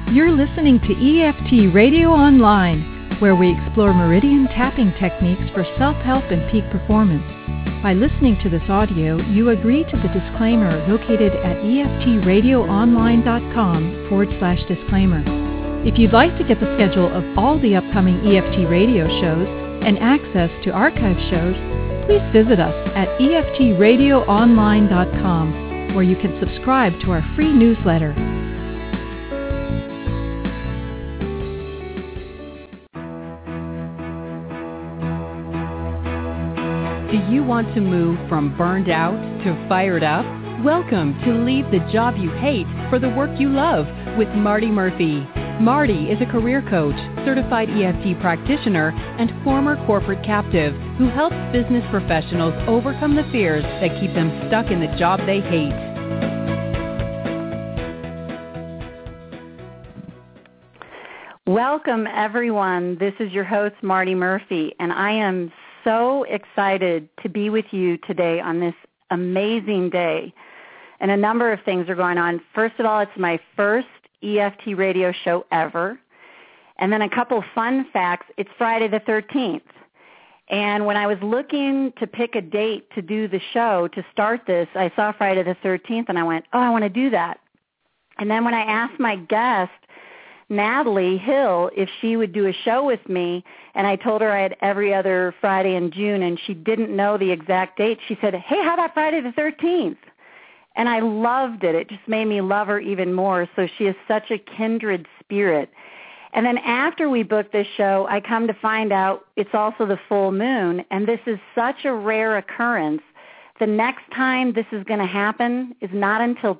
You're listening to EFT Radio Online, where we explore meridian tapping techniques for self-help and peak performance. By listening to this audio, you agree to the disclaimer located at EFTRadioOnline.com/disclaimer. If you'd like to get the schedule of all the upcoming EFT radio shows and access to archive shows, please visit us at EFTRadioOnline.com, where you can subscribe to our free newsletter. Do you want to move from burned out to fired up? Welcome to Leave the Job You Hate for the Work You Love with Marty Murphy. Marty is a career coach, certified EFT practitioner, and former corporate captive who helps business professionals overcome the fears that keep them stuck in the job they hate. Welcome, everyone. This is your host, Marty Murphy, and I am so excited to be with you today on this amazing day. And a number of things are going on. First of all, it's my first EFT radio show ever. And then a couple fun facts. It's Friday the 13th. And when I was looking to pick a date to do the show, to start this, I saw Friday the 13th, and I went, oh, I want to do that. And then when I asked my guest, Natalie Hill, if she would do a show with me, and I told her I had every other Friday in June, and she didn't know the exact date, she said, hey, how about Friday the 13th? And I loved it. It just made me love her even more. So she is such a kindred spirit. And then after we booked this show, I come to find out it's also the full moon, and this is such a rare occurrence. The next time this is going to happen is not until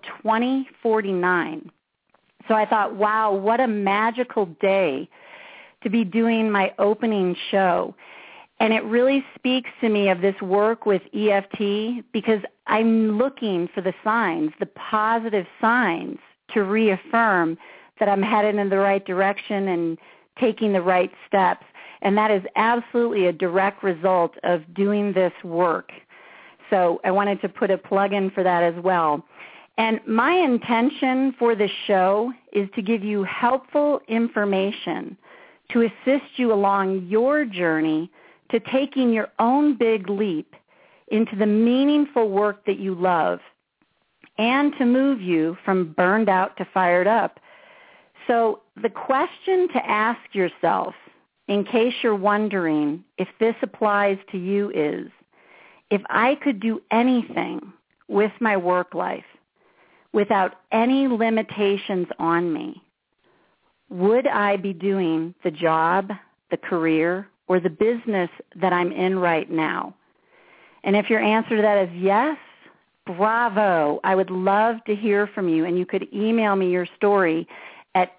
2049. So I thought, wow, what a magical day to be doing my opening show. And it really speaks to me of this work with EFT because I'm looking for the signs, the positive signs to reaffirm that I'm headed in the right direction and taking the right steps. And that is absolutely a direct result of doing this work. So I wanted to put a plug in for that as well. And my intention for this show is to give you helpful information to assist you along your journey to taking your own big leap into the meaningful work that you love and to move you from burned out to fired up. So the question to ask yourself, in case you're wondering if this applies to you, is, if I could do anything with my work life without any limitations on me, would I be doing the job, the career, or the business that I'm in right now? And if your answer to that is yes, bravo. I would love to hear from you, and you could email me your story at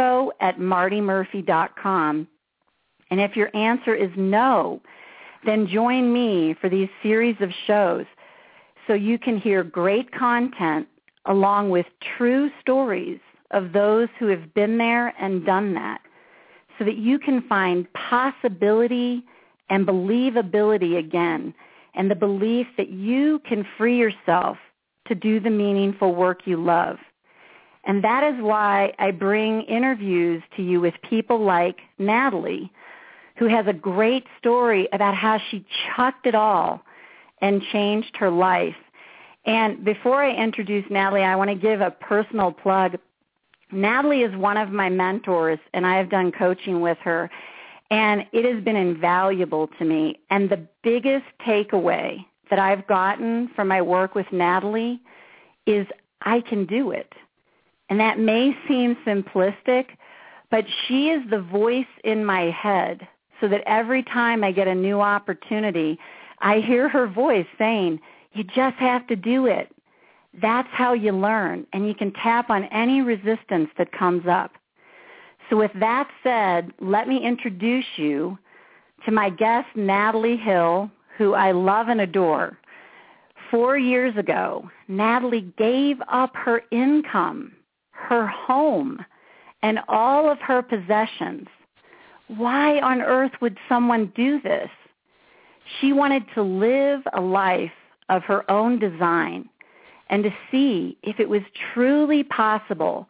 info@martymurphy.com. And if your answer is no, then join me for these series of shows so you can hear great content along with true stories of those who have been there and done that, so that you can find possibility and believability again, and the belief that you can free yourself to do the meaningful work you love. And that is why I bring interviews to you with people like Natalie, who has a great story about how she chucked it all and changed her life. And before I introduce Natalie, I want to give a personal plug. Natalie is one of my mentors, and I have done coaching with her, and it has been invaluable to me. And the biggest takeaway that I've gotten from my work with Natalie is I can do it. And that may seem simplistic, but she is the voice in my head, so that every time I get a new opportunity, I hear her voice saying, you just have to do it. That's how you learn, and you can tap on any resistance that comes up. So with that said, let me introduce you to my guest, Natalie Hill, who I love and adore. 4 years ago, Natalie gave up her income, her home, and all of her possessions. Why on earth would someone do this? She wanted to live a life of her own design and to see if it was truly possible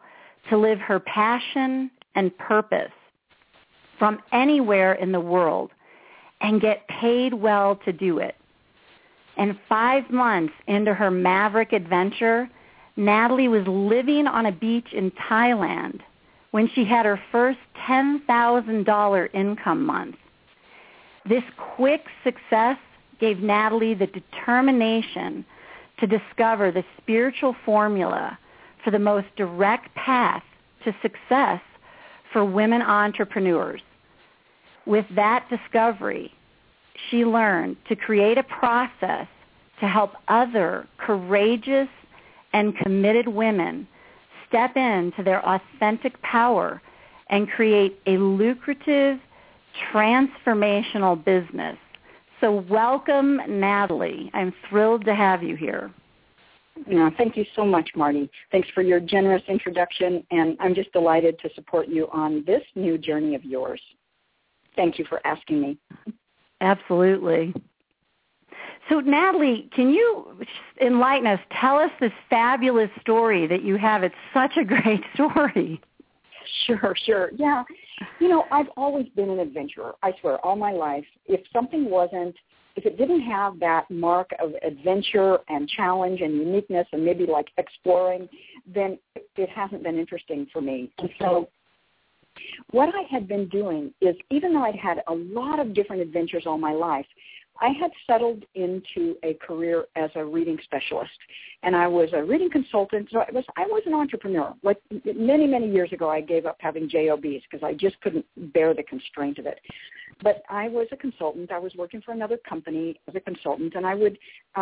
to live her passion and purpose from anywhere in the world and get paid well to do it. And 5 months into her maverick adventure, Natalie was living on a beach in Thailand when she had her first $10,000 income month. This quick success gave Natalie the determination to discover the spiritual formula for the most direct path to success for women entrepreneurs. With that discovery, she learned to create a process to help other courageous and committed women step into their authentic power and create a lucrative, transformational business. So welcome, Natalie. I'm thrilled to have you here. Thank you so much, Marty. Thanks for your generous introduction, and I'm just delighted to support you on this new journey of yours. Thank you for asking me. Absolutely. So, Natalie, can you enlighten us? Tell us this fabulous story that you have. It's such a great story. Sure. Yeah. I've always been an adventurer, I swear, all my life. If it didn't have that mark of adventure and challenge and uniqueness and maybe like exploring, then it hasn't been interesting for me. And so what I had been doing is, even though I'd had a lot of different adventures all my life, I had settled into a career as a reading specialist, and I was a reading consultant. So I was an entrepreneur. Like many, many years ago, I gave up having jobs because I just couldn't bear the constraint of it. But I was a consultant. I was working for another company as a consultant, and I would,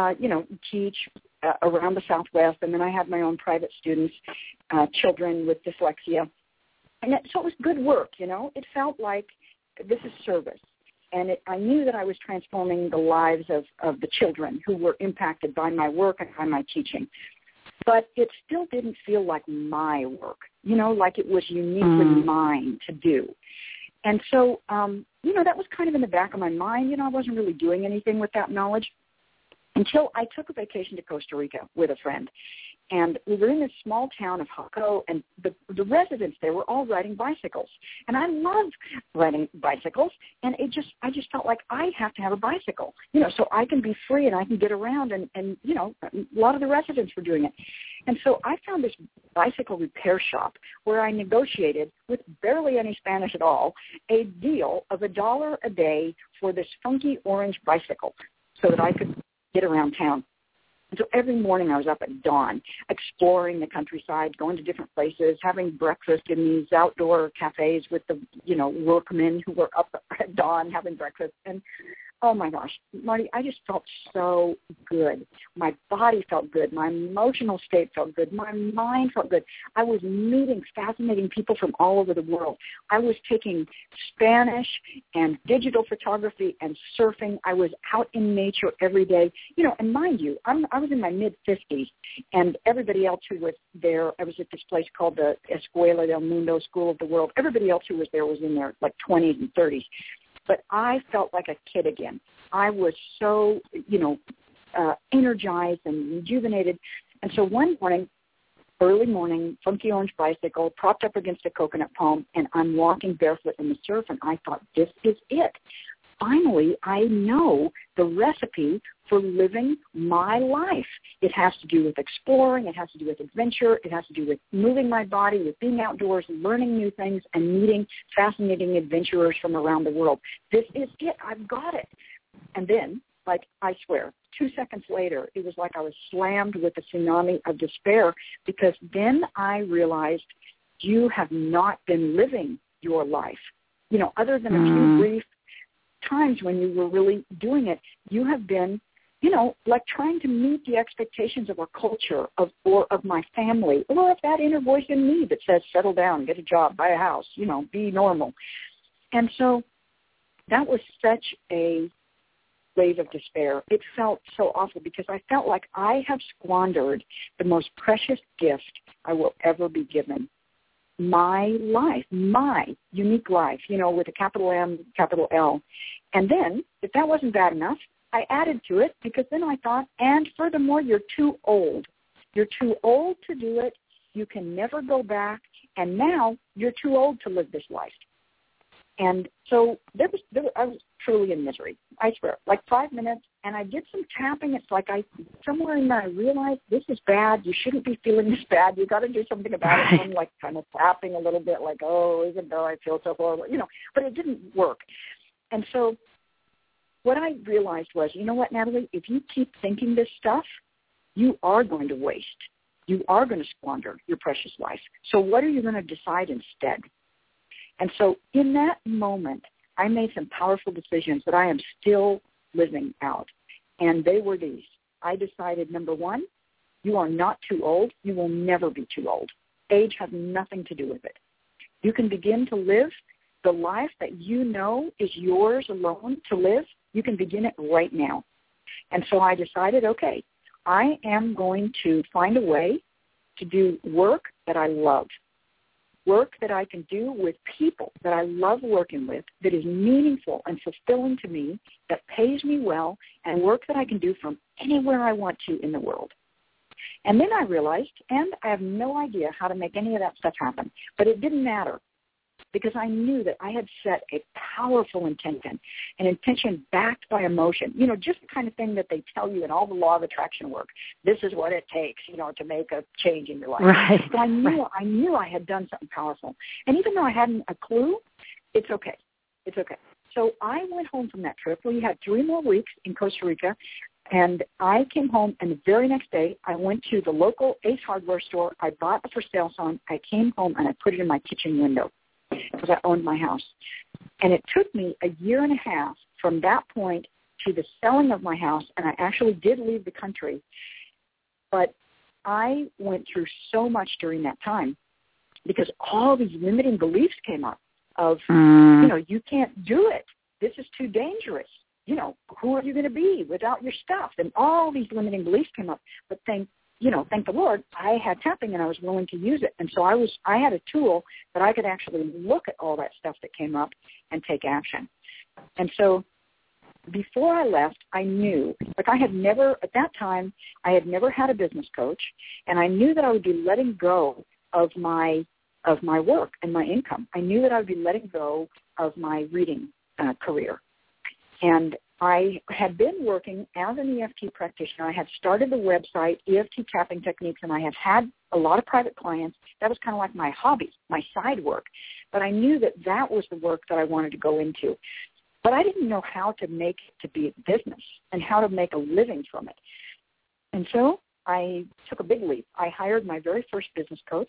teach around the Southwest, and then I had my own private students, children with dyslexia. And so it was good work, It felt like this is service. And I knew that I was transforming the lives of the children who were impacted by my work and by my teaching. But it still didn't feel like my work, like it was uniquely mine to do. And so, that was kind of in the back of my mind. I wasn't really doing anything with that knowledge until I took a vacation to Costa Rica with a friend. And we were in this small town of Jaco, and the residents there were all riding bicycles. And I love riding bicycles, and I just felt like I have to have a bicycle, so I can be free and I can get around, and a lot of the residents were doing it. And so I found this bicycle repair shop where I negotiated, with barely any Spanish at all, a deal of $1 a day for this funky orange bicycle so that I could get around town. And so every morning I was up at dawn, exploring the countryside, going to different places, having breakfast in these outdoor cafes with the, workmen who were up at dawn having breakfast. And oh my gosh, Marty, I just felt so good. My body felt good. My emotional state felt good. My mind felt good. I was meeting fascinating people from all over the world. I was taking Spanish and digital photography and surfing. I was out in nature every day. And mind you, I was in my mid-50s, and everybody else who was there, I was at this place called the Escuela del Mundo, School of the World. Everybody else who was there was in their, 20s and 30s. But I felt like a kid again. I was so, energized and rejuvenated. And so one morning, early morning, funky orange bicycle, propped up against a coconut palm, and I'm walking barefoot in the surf, and I thought, this is it. Finally, I know the recipe for living my life. It has to do with exploring. It has to do with adventure. It has to do with moving my body, with being outdoors, learning new things, and meeting fascinating adventurers from around the world. This is it. I've got it. And then, I swear, 2 seconds later, it was like I was slammed with a tsunami of despair, because then I realized you have not been living your life. Other than a few brief times when you were really doing it, you have been, trying to meet the expectations of our culture, or of my family, or of that inner voice in me that says, settle down, get a job, buy a house, be normal. And so that was such a wave of despair. It felt so awful, because I felt like I have squandered the most precious gift I will ever be given. My life, my unique life, with a capital M, capital L. And then, if that wasn't bad enough, I added to it, because then I thought, and furthermore, you're too old. You're too old to do it. You can never go back, and now you're too old to live this life. And so I was truly in misery, I swear, like 5 minutes, and I did some tapping. It's like somewhere in there I realized this is bad. You shouldn't be feeling this bad. You got to do something about it. I'm like kind of tapping a little bit like, oh, even though I feel so horrible, but it didn't work. And so what I realized was, you know what, Natalie, if you keep thinking this stuff, you are going to waste. You are going to squander your precious life. So what are you going to decide instead? And so in that moment, I made some powerful decisions that I am still living out. And they were these. I decided, number one, you are not too old. You will never be too old. Age has nothing to do with it. You can begin to live the life that you know is yours alone to live. You can begin it right now. And so I decided, okay, I am going to find a way to do work that I love. Work that I can do with people that I love working with, that is meaningful and fulfilling to me, that pays me well, and work that I can do from anywhere I want to in the world. And then I realized, and I have no idea how to make any of that stuff happen, but it didn't matter because I knew that I had set a powerful intention, an intention backed by emotion, just the kind of thing that they tell you in all the law of attraction work. This is what it takes, to make a change in your life. Right. So I knew I had done something powerful. And even though I hadn't a clue, it's okay. It's okay. So I went home from that trip. We had 3 more weeks in Costa Rica, and I came home, and the very next day, I went to the local Ace Hardware store. I bought a for sale sign. I came home, and I put it in my kitchen window because I owned my house. And it took me a year and a half from that point to the selling of my house, and I actually did leave the country. But I went through so much during that time because all these limiting beliefs came up of, you can't do it. This is too dangerous. Who are you going to be without your stuff? And all these limiting beliefs came up. But thank the Lord, I had tapping and I was willing to use it. And so I had a tool that I could actually look at all that stuff that came up and take action. And so before I left, I knew, at that time, I had never had a business coach, and I knew that I would be letting go of my work and my income. I knew that I would be letting go of my reading career. And I had been working as an EFT practitioner. I had started the website, EFT Tapping Techniques, and I had had a lot of private clients. That was kind of like my hobby, my side work. But I knew that was the work that I wanted to go into. But I didn't know how to make it to be a business and how to make a living from it. And so I took a big leap. I hired my very first business coach.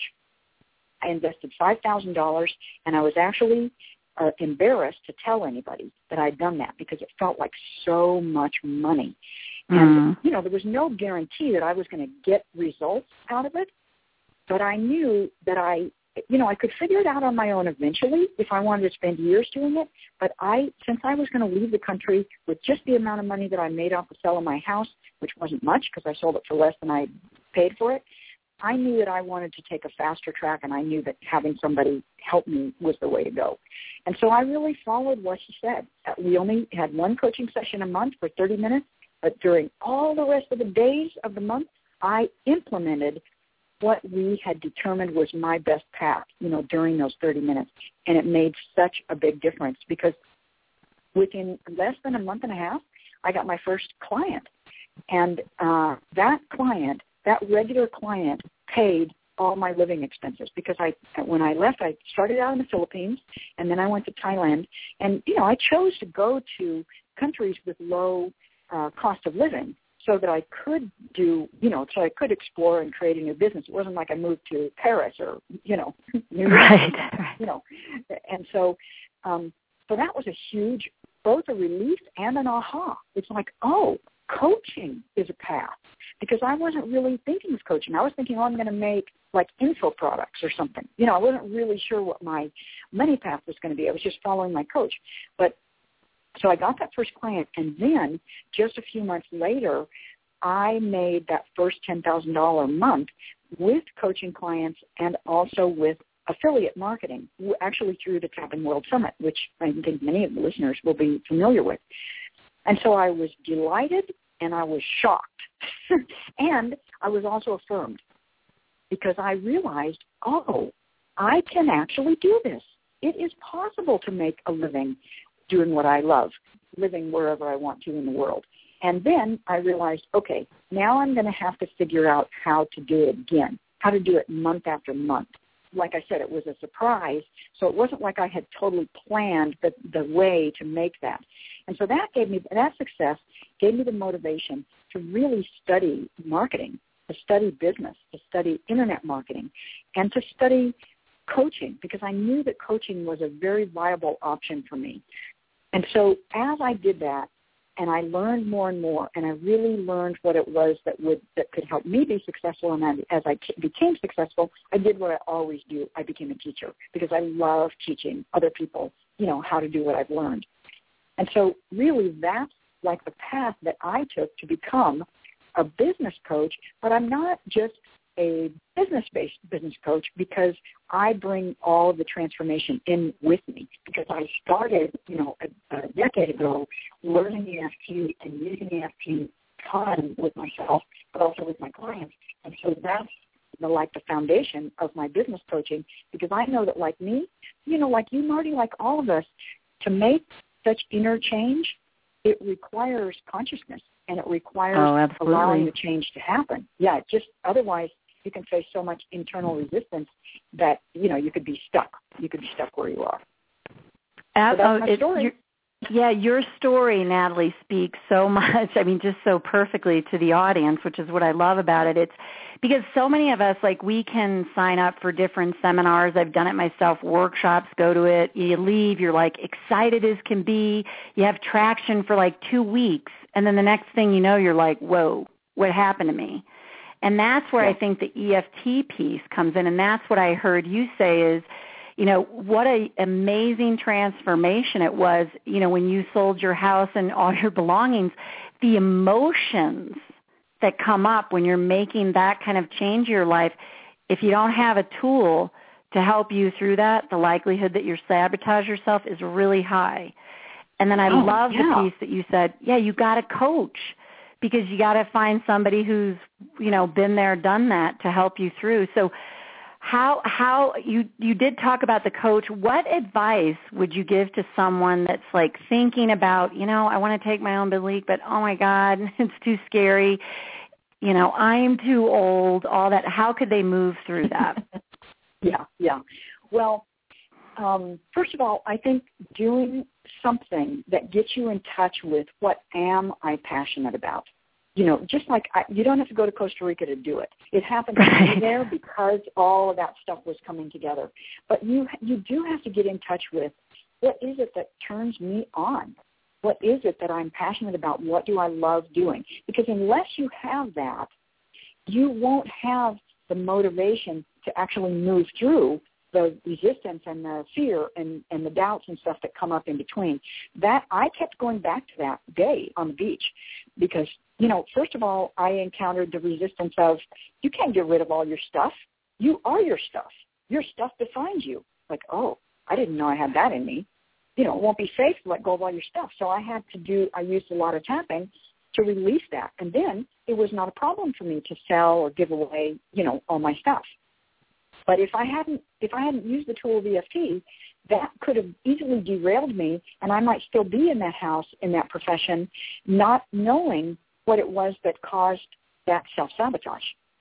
I invested $5,000, and I was actually embarrassed to tell anybody that I'd done that because it felt like so much money. And, there was no guarantee that I was going to get results out of it, but I knew that I could figure it out on my own eventually if I wanted to spend years doing it. But since I was going to leave the country with just the amount of money that I made off the sale of my house, which wasn't much because I sold it for less than I paid for it, I knew that I wanted to take a faster track, and I knew that having somebody help me was the way to go. And so I really followed what she said. We only had one coaching session a month for 30 minutes, but during all the rest of the days of the month, I implemented what we had determined was my best path, during those 30 minutes. And it made such a big difference because within less than a month and a half, I got my first client. And that regular client paid all my living expenses because when I left, I started out in the Philippines, and then I went to Thailand. And, I chose to go to countries with low cost of living so that I could so I could explore and create a new business. It wasn't like I moved to Paris or, New York, right. And so that was a huge, both a relief and an aha. It's like, coaching is a path, because I wasn't really thinking of coaching. I was thinking, I'm going to make like info products or something. I wasn't really sure what my money path was going to be. I was just following my coach. So I got that first client, and then just a few months later, I made that first $10,000 a month with coaching clients and also with affiliate marketing, actually through the Tapping World Summit, which I think many of the listeners will be familiar with. And so I was delighted and I was shocked. And I was also affirmed because I realized, I can actually do this. It is possible to make a living doing what I love, living wherever I want to in the world. And then I realized, okay, now I'm going to have to figure out how to do it again, how to do it month after month. Like I said, it was a surprise, so it wasn't like I had totally planned the way to make that. And so that success gave me the motivation to really study marketing, to study business, to study internet marketing, and to study coaching, because I knew that coaching was a very viable option for me. And so as I did that, and I learned more and more, and I really learned what it was that could help me be successful. And as I became successful, I did what I always do. I became a teacher because I love teaching other people, how to do what I've learned. And so really that's like the path that I took to become a business coach, but I'm not just a business-based business coach because I bring all of the transformation in with me, because I started, a decade ago learning EFT and using EFT ton with myself, but also with my clients. And so that's the foundation of my business coaching, because I know that like me, like you, Marty, like all of us, to make such inner change, it requires consciousness and it requires allowing the change to happen. Yeah, just otherwise you can face so much internal resistance that, you could be stuck. You could be stuck where you are. So that's my story. Your story, Natalie, speaks so much, just so perfectly to the audience, which is what I love about it. It's because so many of us, we can sign up for different seminars. I've done it myself, workshops, go to it. You leave, you're excited as can be. You have traction for 2 weeks. And then the next thing you know, you're like, whoa, what happened to me? And that's where I think the EFT piece comes in. And that's what I heard you say is, what an amazing transformation it was, when you sold your house and all your belongings, the emotions that come up when you're making that kind of change in your life. If you don't have a tool to help you through that, the likelihood that you sabotage yourself is really high. And then I love the piece that you said, you got to coach, because you got to find somebody who's, been there, done that to help you through. So how you did talk about the coach. What advice would you give to someone that's thinking about, I want to take my own big leap, but oh my God, it's too scary. I'm too old, all that. How could they move through that? Yeah. Well, first of all, I think doing something that gets you in touch with what am I passionate about. Just you don't have to go to Costa Rica to do it. It happened to be there because all of that stuff was coming together. But you do have to get in touch with what is it that turns me on? What is it that I'm passionate about? What do I love doing? Because unless you have that, you won't have the motivation to actually move through the resistance and the fear and the doubts and stuff that come up in between. That I kept going back to that day on the beach because, first of all, I encountered the resistance of you can't get rid of all your stuff. You are your stuff. Your stuff defines you. I didn't know I had that in me. It won't be safe to let go of all your stuff. So I used a lot of tapping to release that. And then it was not a problem for me to sell or give away, all my stuff. But if I hadn't used the tool of EFT, that could have easily derailed me, and I might still be in that house, in that profession, not knowing what it was that caused that self-sabotage.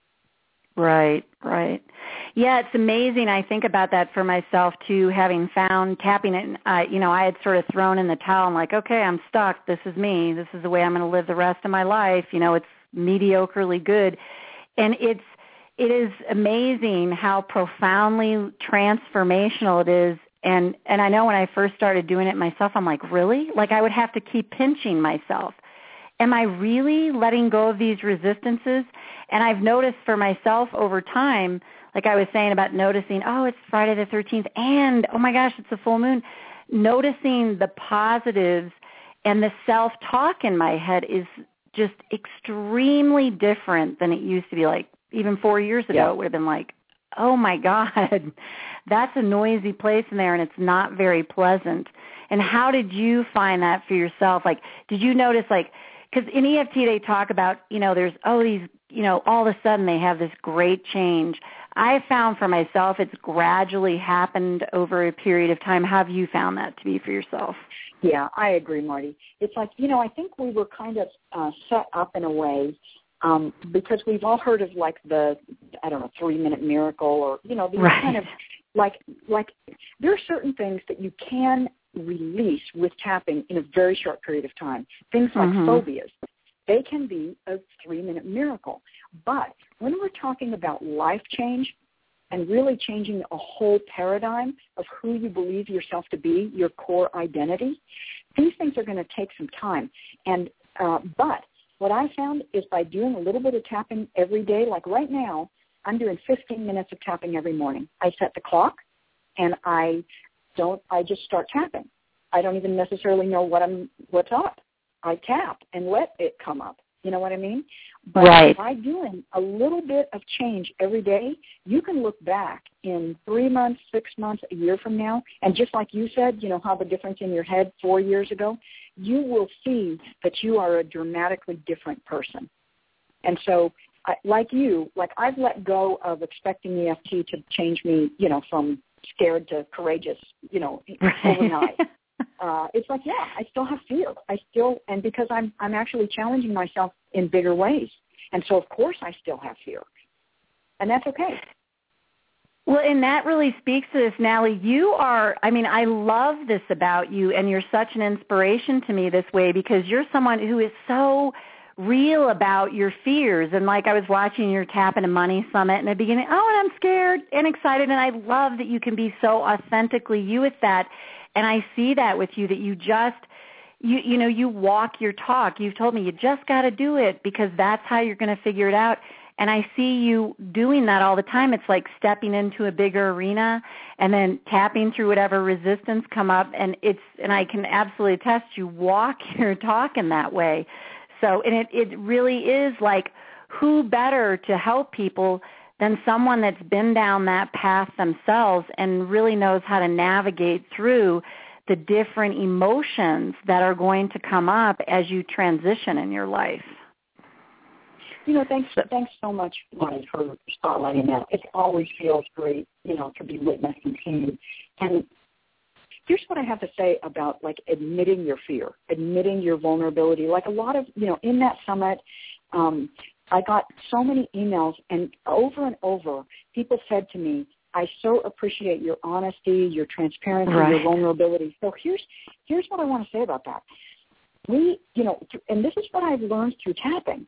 Right. Yeah, it's amazing. I think about that for myself, too, having found tapping it. I had sort of thrown in the towel. I'm like, okay, I'm stuck. This is me. This is the way I'm going to live the rest of my life. It's mediocrely good. And it is amazing how profoundly transformational it is. And I know when I first started doing it myself, I'm like, really? I would have to keep pinching myself. Am I really letting go of these resistances? And I've noticed for myself over time, like I was saying about noticing, it's Friday the 13th, and oh my gosh, it's a full moon. Noticing the positives and the self-talk in my head is just extremely different than it used to be. Even 4 years ago, It would have been oh my God, that's a noisy place in there and it's not very pleasant. And how did you find that for yourself? Did you notice, because in EFT they talk about, there's, these, all of a sudden they have this great change. I found for myself it's gradually happened over a period of time. How have you found that to be for yourself? Yeah, I agree, Marty. It's like, I think we were kind of set up in a way because we've all heard of like the, 3-minute miracle or, these right. kind of like there are certain things that you can release with tapping in a very short period of time. Things like phobias, they can be a 3-minute miracle. But when we're talking about life change and really changing a whole paradigm of who you believe yourself to be, your core identity, these things are going to take some time. And but what I found is by doing a little bit of tapping every day, like right now, I'm doing 15 minutes of tapping every morning. I set the clock, and I just start tapping. I don't even necessarily know what's up. I tap and let it come up. You know what I mean? But right. by doing a little bit of change every day, you can look back in 3 months, 6 months, a year from now, and just like you said, how the difference in your head 4 years ago, you will see that you are a dramatically different person. And so, I've let go of expecting EFT to change me, from scared to courageous, overnight. It's like, yeah, I still have fear. And because I'm actually challenging myself in bigger ways. And so, of course, I still have fear. And that's okay. Well, and that really speaks to this, Nally. I love this about you, and you're such an inspiration to me this way because you're someone who is so real about your fears. And like I was watching your Tap into Money Summit in the beginning, and I'm scared and excited, and I love that you can be so authentically you with that. And I see that with you, that you just, you walk your talk. You've told me you just got to do it because that's how you're going to figure it out. And I see you doing that all the time. It's like stepping into a bigger arena and then tapping through whatever resistance come up. And I can absolutely attest you walk your talk in that way. So, and it really is like, who better to help people than someone that's been down that path themselves and really knows how to navigate through the different emotions that are going to come up as you transition in your life. Thanks so much, Marty, for spotlighting that. It always feels great, to be witnessed and seen. And here's what I have to say about, admitting your fear, admitting your vulnerability. Like a lot of, in that summit, I got so many emails, and over, people said to me, I so appreciate your honesty, your transparency, right. Your vulnerability. So here's what I want to say about that. And this is what I've learned through tapping.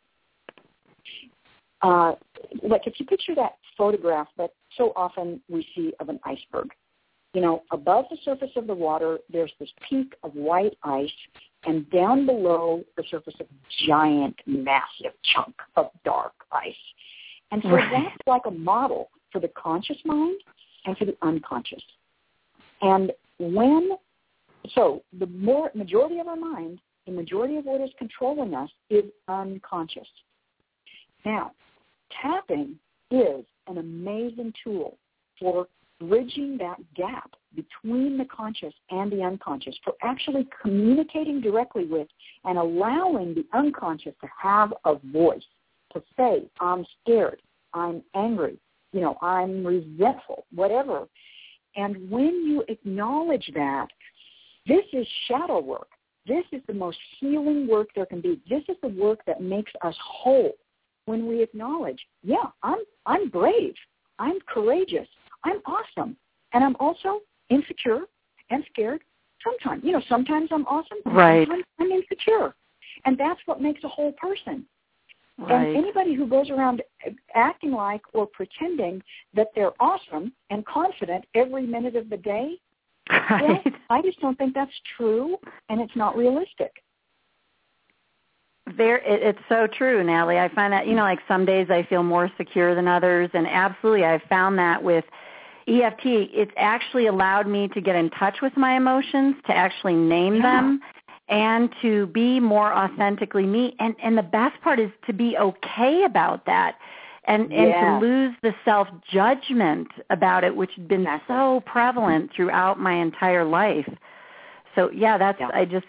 If you picture that photograph that so often we see of an iceberg, above the surface of the water, there's this peak of white ice, and down below the surface, a giant, massive chunk of dark ice. And so right. That's like a model for the conscious mind and for the unconscious. And the majority of our mind, the majority of what is controlling us is unconscious. Now, tapping is an amazing tool for bridging that gap between the conscious and the unconscious, for actually communicating directly with and allowing the unconscious to have a voice, to say, I'm scared, I'm angry, I'm resentful, whatever. And when you acknowledge that, this is shadow work. This is the most healing work there can be. This is the work that makes us whole. When we acknowledge, yeah, I'm brave, I'm courageous, I'm awesome, and I'm also insecure and scared. Sometimes I'm awesome, right. Sometimes I'm insecure, and that's what makes a whole person. Right. And anybody who goes around acting like or pretending that they're awesome and confident every minute of the day, right. Well, I just don't think that's true, and it's not realistic. It's so true, Natalie. I find that, some days I feel more secure than others, and absolutely I've found that with EFT. It's actually allowed me to get in touch with my emotions, to actually name them, and to be more authentically me. And the best part is to be okay about that and to lose the self-judgment about it, which has been so prevalent throughout my entire life. So,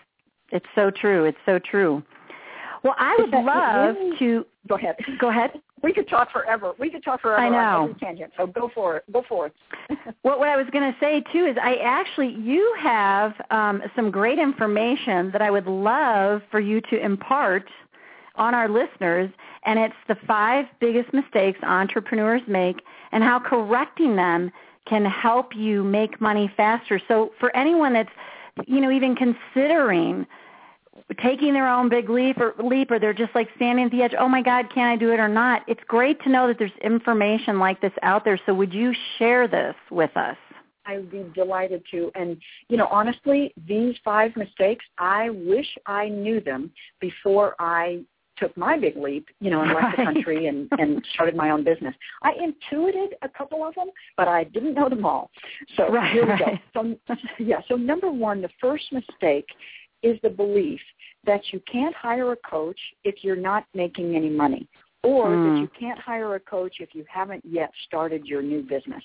it's so true. It's so true. Well, I would love to... Go ahead. Go ahead. We could talk forever. I know. On every tangent. So go for it. What I was going to say, too, is you have some great information that I would love for you to impart on our listeners, and it's the 5 biggest mistakes entrepreneurs make and how correcting them can help you make money faster. So for anyone that's, even considering taking their own big leap or they're just like standing at the edge, oh my God, can I do it or not? It's great to know that there's information like this out there. So would you share this with us? I would be delighted to. And, honestly, these 5 mistakes, I wish I knew them before I took my big leap, and left the country and started my own business. I intuited a couple of them, but I didn't know them all. So here we go. So number 1, the first mistake is the belief that you can't hire a coach if you're not making any money, or that you can't hire a coach if you haven't yet started your new business.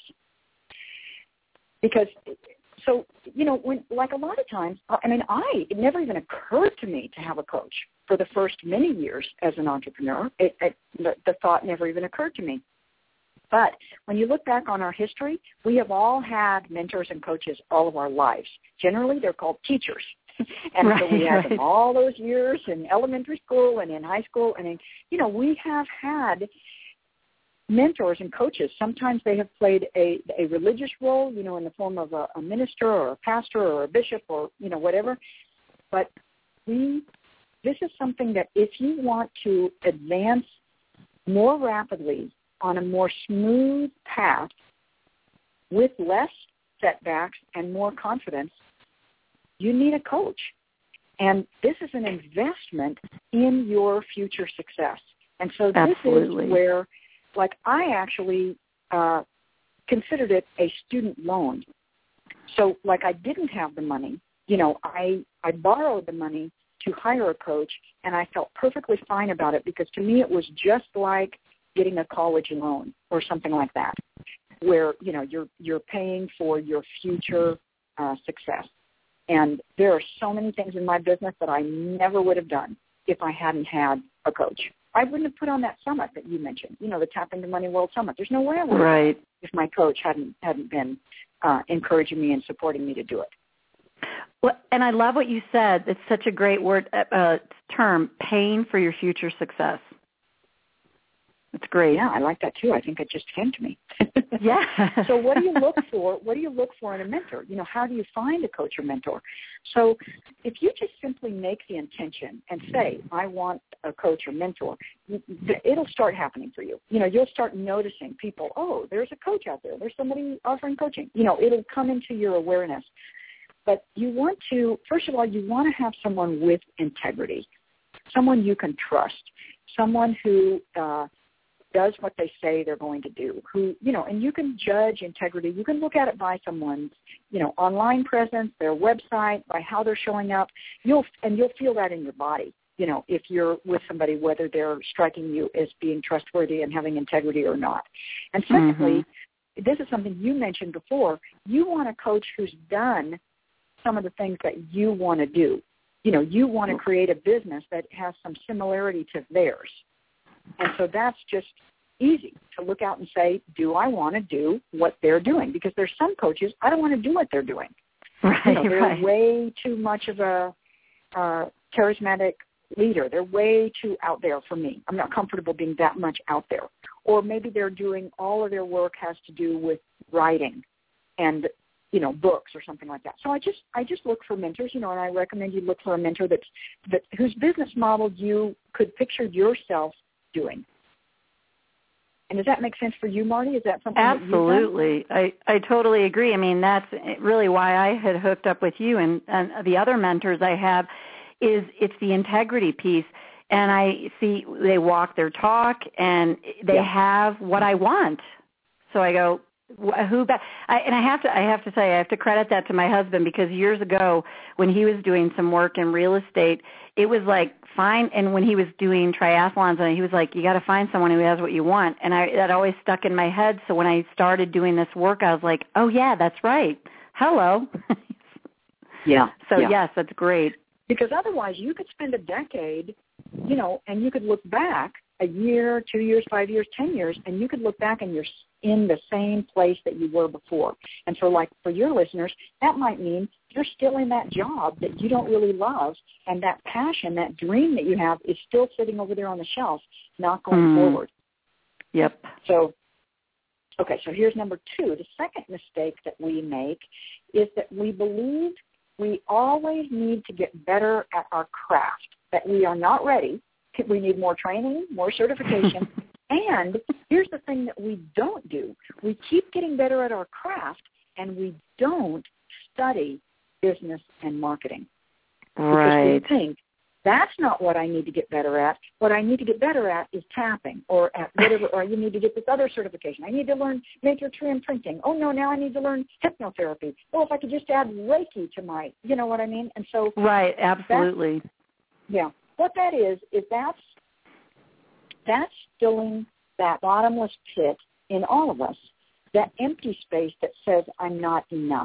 Because, when, like a lot of times, it never even occurred to me to have a coach for the first many years as an entrepreneur. The thought never even occurred to me. But when you look back on our history, we have all had mentors and coaches all of our lives. Generally, they're called teachers. And so we had them all those years in elementary school and in high school. And, we have had mentors and coaches. Sometimes they have played a religious role, in the form of a minister or a pastor or a bishop or, whatever. But this is something that if you want to advance more rapidly on a more smooth path with less setbacks and more confidence, you need a coach. And this is an investment in your future success. And so this is where, I actually considered it a student loan. So, I didn't have the money. I borrowed the money to hire a coach, and I felt perfectly fine about it because to me it was just like getting a college loan or something like that, where, you're paying for your future success. And there are so many things in my business that I never would have done if I hadn't had a coach. I wouldn't have put on that summit that you mentioned, the Tap Into Money World Summit. There's no way I would have if my coach hadn't been encouraging me and supporting me to do it. Well, and I love what you said. It's such a great term, paying for your future success. It's great. Yeah, I like that too. I think it just came to me. Yeah. So what do you look for? What do you look for in a mentor? How do you find a coach or mentor? So if you just simply make the intention and say, I want a coach or mentor, it'll start happening for you. You'll start noticing people, oh, there's a coach out there. There's somebody offering coaching. It'll come into your awareness. But you want to, first of all, you want to have someone with integrity, someone you can trust, someone who does what they say they're going to do, who, and you can judge integrity. You can look at it by someone's, online presence, their website, by how they're showing up. You'll feel that in your body, if you're with somebody, whether they're striking you as being trustworthy and having integrity or not. And secondly, this is something you mentioned before, you want a coach who's done some of the things that you want to do. You want to create a business that has some similarity to theirs. And so that's just easy to look out and say, do I want to do what they're doing? Because there's some coaches, I don't want to do what they're doing. They're way too much of a charismatic leader. They're way too out there for me. I'm not comfortable being that much out there. Or maybe they're doing, all of their work has to do with writing and books or something like that. So I just look for mentors, and I recommend you look for a mentor whose business model you could picture yourself doing. And does that make sense for you, Marty? Is that something Absolutely. that you've done? I totally agree. That's really why I had hooked up with you, and the other mentors I have is it's the integrity piece. And I see they walk their talk, and they have what I want. So I go, I have to say, I have to credit that to my husband, because years ago when he was doing some work in real estate, it was like, fine. And when he was doing triathlons, and he was like, you got to find someone who has what you want. And that always stuck in my head. So when I started doing this work, I was like, oh yeah, that's right. Hello. Yeah. So yes, that's great. Because otherwise you could spend a decade, and you could look back a year, 2 years, 5 years, 10 years, and you could look back and you're in the same place that you were before. And so, like, for your listeners, that might mean you're still in that job that you don't really love, and that passion, that dream that you have is still sitting over there on the shelf, not going forward. Yep. So, okay, so here's number 2. The second mistake that we make is that we believe we always need to get better at our craft, that we are not ready. We need more training, more certification. And here's the thing that we don't do. We keep getting better at our craft, and we don't study business and marketing. Right. Because we think, that's not what I need to get better at. What I need to get better at is tapping, or at whatever, or you need to get this other certification. I need to learn maker and printing. Oh, no, now I need to learn hypnotherapy. Well, if I could just add Reiki to my, you know what I mean? And so, right, absolutely. Yeah. What that is that's filling that bottomless pit in all of us, that empty space that says, I'm not enough.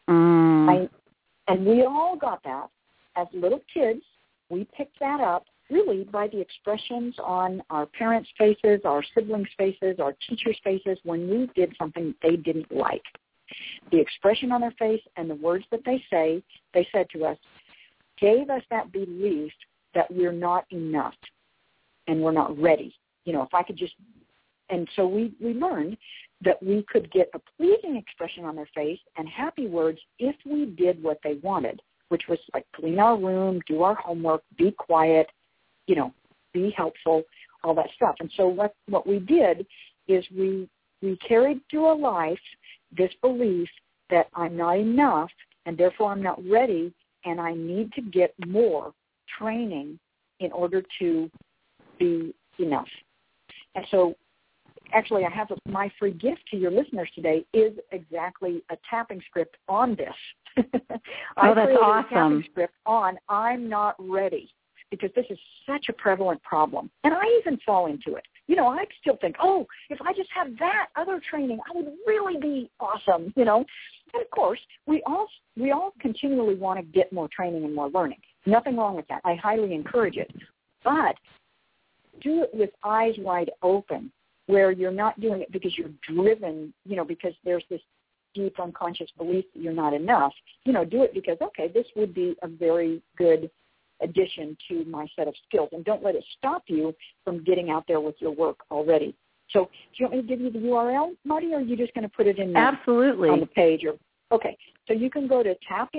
And we all got that as little kids. We picked that up really by the expressions on our parents' faces, our siblings' faces, our teachers' faces when we did something they didn't like. The expression on their face and the words that they said to us, gave us that belief that we're not enough and we're not ready. You know, if I could just, and so we learned that we could get a pleasing expression on their face and happy words if we did what they wanted, which was like clean our room, do our homework, be quiet, you know, be helpful, all that stuff. And so what we did is we carried through our life this belief that I'm not enough and therefore I'm not ready and I need to get more training in order to be enough. And so actually I have my free gift to your listeners today is exactly a tapping script on this. Oh, that's awesome. A tapping script on I'm not ready, because this is such a prevalent problem. And I even fall into it. You know, I still think, oh, if I just had that other training, I would really be awesome, you know. And, of course, we all continually want to get more training and more learning. Nothing wrong with that. I highly encourage it. But do it with eyes wide open, where you're not doing it because you're driven, you know, because there's this deep unconscious belief that you're not enough. You know, do it because, okay, this would be a very good addition to my set of skills. And don't let it stop you from getting out there with your work already. So do you want me to give you the URL, Marty, or are you just going to put it in there Absolutely. on the page? Okay, so you can go to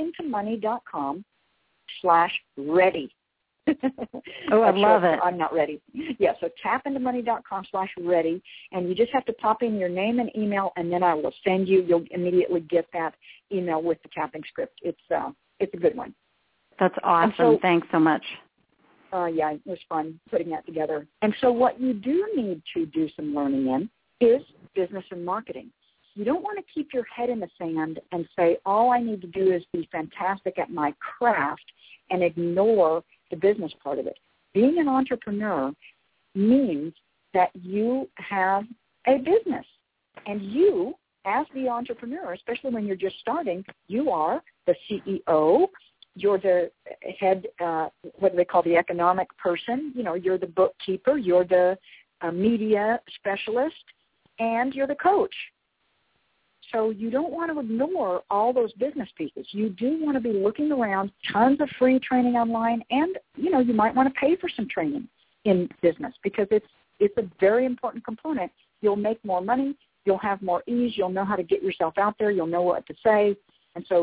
tapintomoney.com/ready. Oh, I love it. I'm not ready. Yeah, so tapintomoney.com/ready, and you just have to pop in your name and email, and then I will send you. You'll immediately get that email with the tapping script. It's a good one. That's awesome. So, thanks so much. Yeah, it was fun putting that together. And so what you do need to do some learning in is business and marketing. You don't want to keep your head in the sand and say, all I need to do is be fantastic at my craft and ignore the business part of it. Being an entrepreneur means that you have a business. And you, as the entrepreneur, especially when you're just starting, you are the CEO. You're the head, what do they call the economic person? You know, you're the bookkeeper. You're the media specialist. And you're the coach. So you don't want to ignore all those business pieces. You do want to be looking around, tons of free training online, and, you know, you might want to pay for some training in business because it's a very important component. You'll make more money. You'll have more ease. You'll know how to get yourself out there. You'll know what to say. And so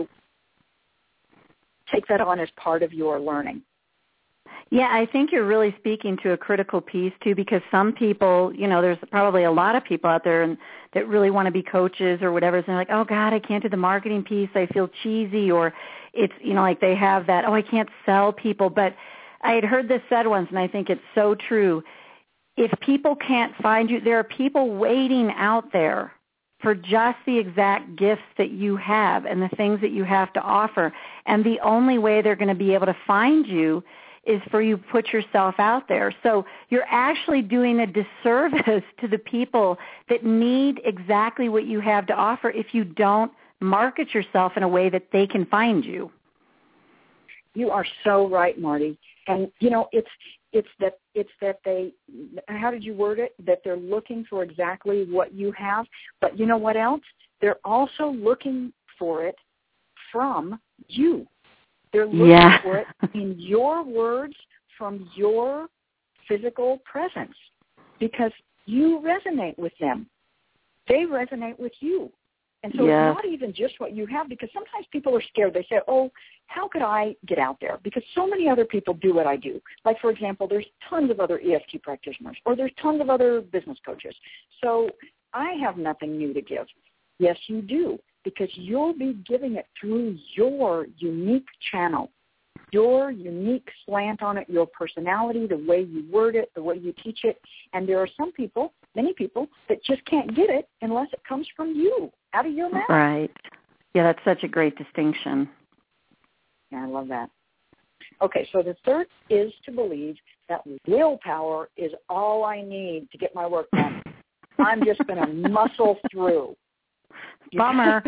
take that on as part of your learning. Yeah, I think you're really speaking to a critical piece, too, because some people, you know, there's probably a lot of people out there that really want to be coaches or whatever, and they're like, oh, God, I can't do the marketing piece. I feel cheesy, or it's, you know, like they have that, oh, I can't sell people. But I had heard this said once, and I think it's so true. If people can't find you, there are people waiting out there for just the exact gifts that you have and the things that you have to offer. And the only way they're going to be able to find you is for you to put yourself out there. So you're actually doing a disservice to the people that need exactly what you have to offer if you don't market yourself in a way that they can find you. You are so right, Marty. And, you know, It's that they, how did you word it? That they're looking for exactly what you have. But you know what else? They're also looking for it from you. They're looking for it in your words, from your physical presence, because you resonate with them. They resonate with you. And so it's not even just what you have, because sometimes people are scared. They say, oh, how could I get out there? Because so many other people do what I do. Like, for example, there's tons of other EFT practitioners, or there's tons of other business coaches. So I have nothing new to give. Yes, you do, because you'll be giving it through your unique channel, your unique slant on it, your personality, the way you word it, the way you teach it. And there are some people, many people, that just can't get it unless it comes from you, out of your mouth. Right. Yeah, that's such a great distinction. Yeah, I love that. Okay, so the third is to believe that willpower is all I need to get my work done. I'm just going to muscle through. Bummer.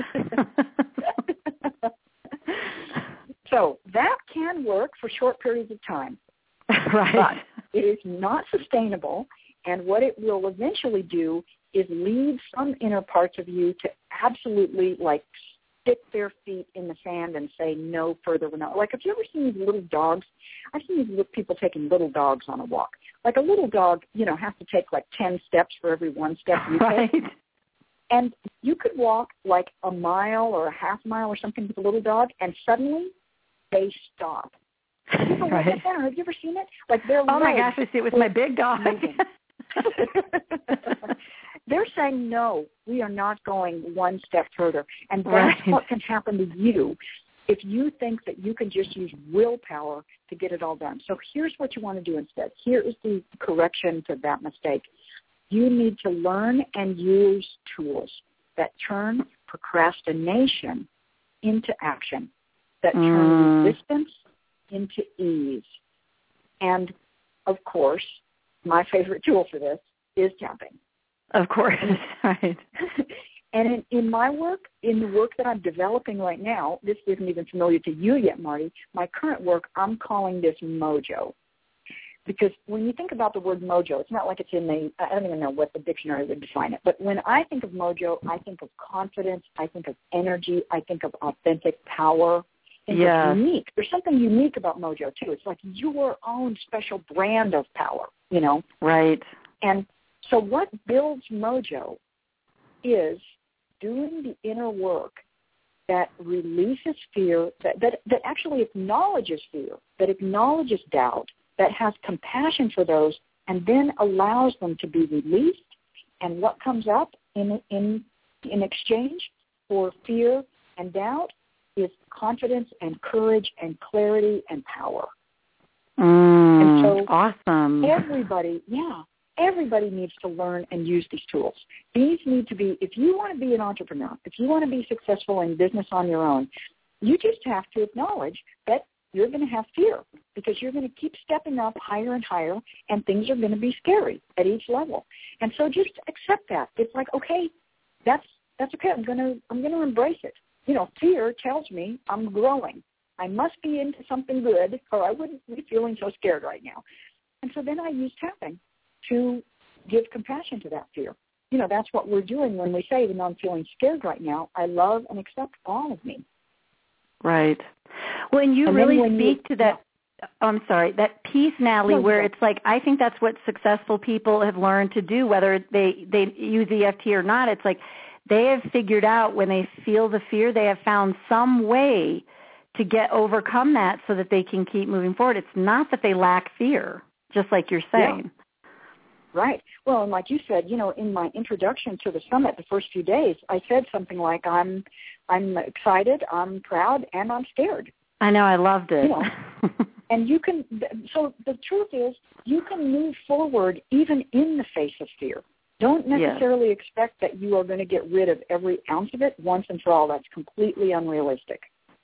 So that can work for short periods of time. Right. But it is not sustainable, and what it will eventually do is lead some inner parts of you to absolutely, like, stick their feet in the sand and say no further. No. Like, have you ever seen these little dogs? I've seen these people taking little dogs on a walk. Like, a little dog, has to take like 10 steps for every one step you take. And you could walk like a mile or a half mile or something with a little dog, and suddenly they stop. People look at that. Have you ever seen it? Like, they're my gosh, I see it with my big dog. They're saying, no, we are not going one step further. And that's what can happen to you if you think that you can just use willpower to get it all done. So here's what you want to do instead. Here is the correction to that mistake. You need to learn and use tools that turn procrastination into action, that turn resistance into ease. And, of course, my favorite tool for this is tapping. Of course, right. And in my work, in the work that I'm developing right now, this isn't even familiar to you yet, Marty, my current work, I'm calling this Mojo. Because when you think about the word mojo, it's not like it's in I don't even know what the dictionary would define it, but when I think of mojo, I think of confidence, I think of energy, I think of authentic power. It's unique. There's something unique about mojo, too. It's like your own special brand of power, Right. And so what builds mojo is doing the inner work that releases fear, that actually acknowledges fear, that acknowledges doubt, that has compassion for those, and then allows them to be released. And what comes up in exchange for fear and doubt is confidence and courage and clarity and power. And so awesome. Everybody needs to learn and use these tools. These need to be, if you want to be an entrepreneur, if you want to be successful in business on your own, you just have to acknowledge that you're going to have fear, because you're going to keep stepping up higher and higher, and things are going to be scary at each level. And so just accept that. It's like, okay, that's okay. I'm going to embrace it. Fear tells me I'm growing. I must be into something good, or I wouldn't be feeling so scared right now. And so then I use tapping to give compassion to that fear. That's what we're doing when we say, even though I'm feeling scared right now, I love and accept all of me. Right. Well, and you really speak to that, that piece, Natalie, where it's like, I think that's what successful people have learned to do, whether they use EFT or not. It's like they have figured out when they feel the fear, they have found some way to overcome that so that they can keep moving forward. It's not that they lack fear, just like you're saying. Yeah. Right. Well, and like you said, in my introduction to the summit, the first few days, I said something like, I'm excited, I'm proud, and I'm scared. I know, I loved it. And so the truth is, you can move forward even in the face of fear. Don't necessarily expect that you are going to get rid of every ounce of it once and for all. That's completely unrealistic.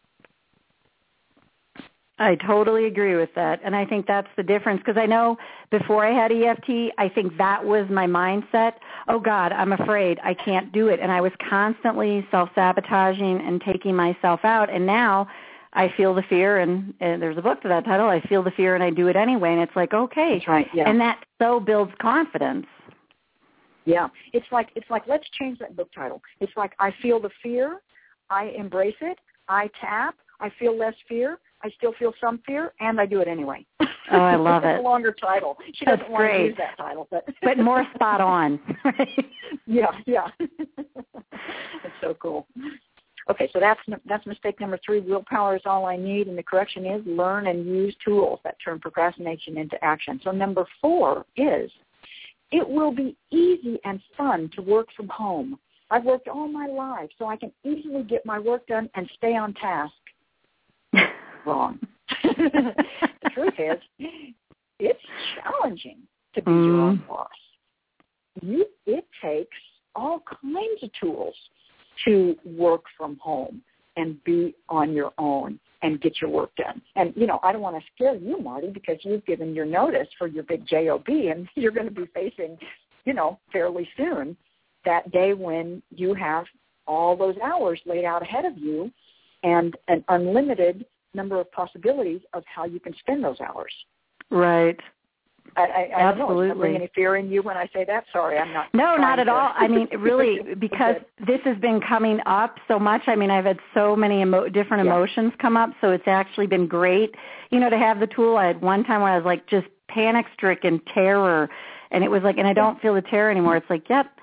I totally agree with that, and I think that's the difference, because I know before I had EFT, I think that was my mindset. Oh, God, I'm afraid I can't do it, and I was constantly self-sabotaging and taking myself out, and now I feel the fear, and there's a book to that title, I feel the fear and I do it anyway. And it's like, okay. That's right, yeah. And that so builds confidence. Yeah. It's like, let's change that book title. It's like, I feel the fear, I embrace it, I tap, I feel less fear, I still feel some fear, and I do it anyway. Oh, I love it. It's a longer title. She doesn't want to use that title. But more spot on. Yeah. It's so cool. Okay, so that's mistake number 3. Willpower is all I need, and the correction is learn and use tools that turn procrastination into action. So number 4 is it will be easy and fun to work from home. I've worked all my life, so I can easily get my work done and stay on task. Wrong. The truth is, it's challenging to be your own boss. It takes all kinds of tools to work from home and be on your own and get your work done. And, I don't want to scare you, Marty, because you've given your notice for your big job, and you're going to be facing, fairly soon that day when you have all those hours laid out ahead of you and an unlimited number of possibilities of how you can spend those hours. Right. I don't know. Absolutely. Does that bring any fear in you when I say that? Sorry, I'm not. No, not at all. I mean, really, because this has been coming up so much. I mean, I've had so many different emotions come up, so it's actually been great, to have the tool. I had one time where I was like just panic-stricken terror, and it was like, and I don't feel the terror anymore. It's like, yep.